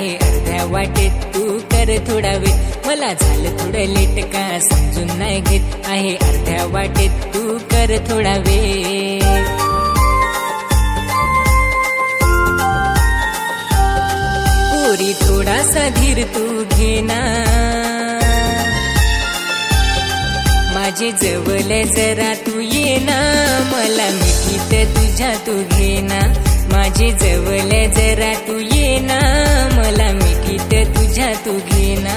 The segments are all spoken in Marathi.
आहे अर्ध्या वाटेत, तू कर थोडा वेळ. मला झालं थोडं लेट का समजून नाही घेत, आहे अर्ध्या वाटेत, तू कर थोडा वेळ. पोरी थोडासा धीर तू घेना, माझे जवळ जरा तू येना. मला मिठीत तुझ्या तू घेना, माझे जवळ जरा तू येना. मला मिठीत तुझ्या तू घेना.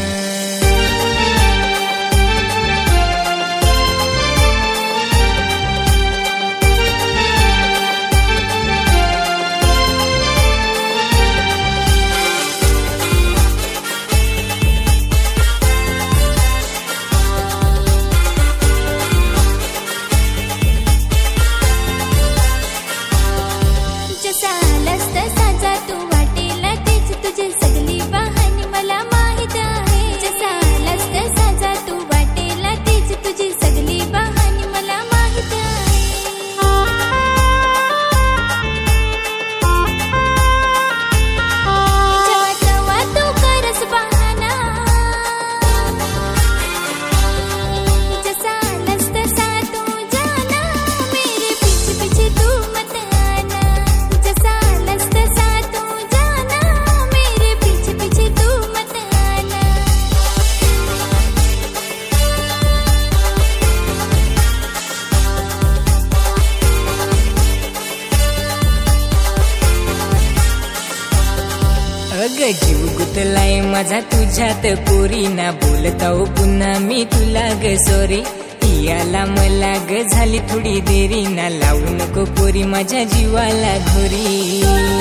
अग जीव गुतलाय माझा तुझ्यात पोरीना, बोलताव पुन्हा मी तुला ग सॉरी. याला मला ग झाली थोडी देरी ना, लावू नको पोरी माझ्या जीवाला घोरी.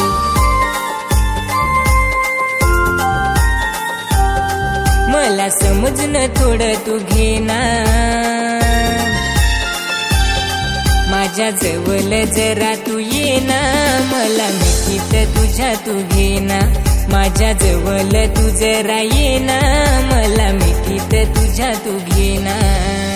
मला समजणं थोडं तू घेना, माझ्या जवळ जरा तू येना. मला मिठीत तुझ्या तू घेना, माझ्या जवळ तू जरा येना. मला मिठीत तुझ्या तू घेना.